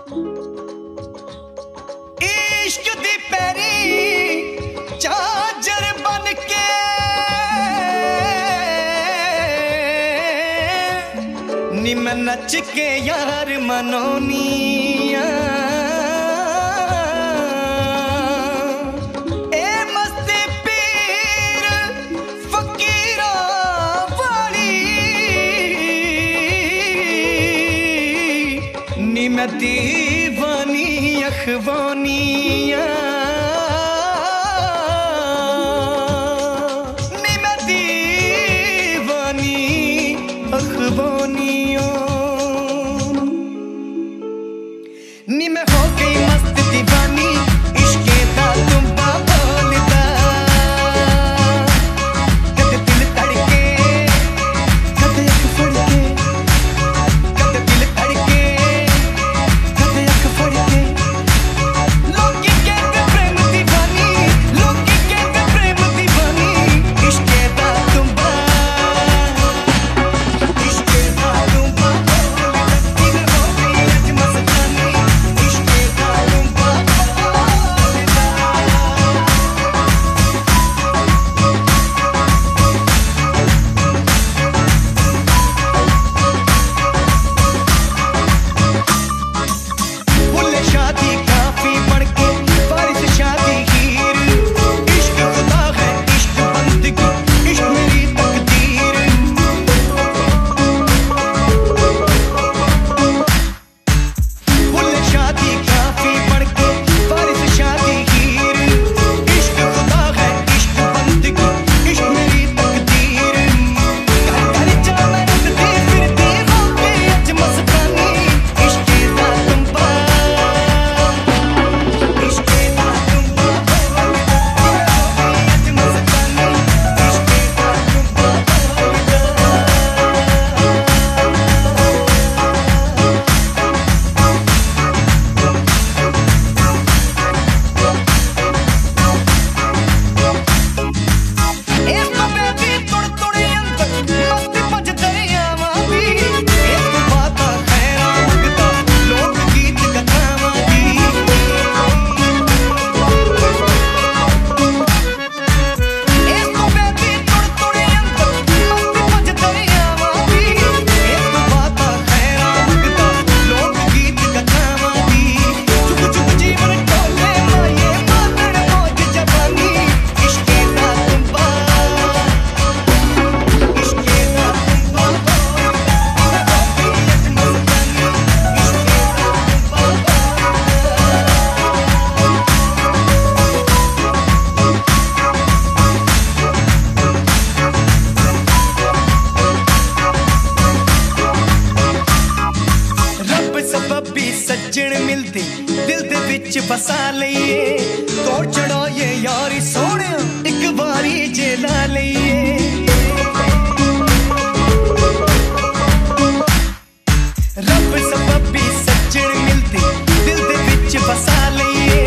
इश्क दी पैरी चादर बन के नी मैं नच के यार मनोनिया मैं दीवानी अखवानिया नी मैं दीवानी अखवानिया नी मैं हो गई मस्त दीवानी इश्के दा तुम बोलदा कद दिल तड़के कद अख फड़ के कद दिल तड़के सज्जन मिलते दिल दे विच बसा लईए तोड़ चढ़ाइए यारी सोने एक बारी जे ला लईए रब सबबी सज्जन मिलते दिल दे विच बसा लईए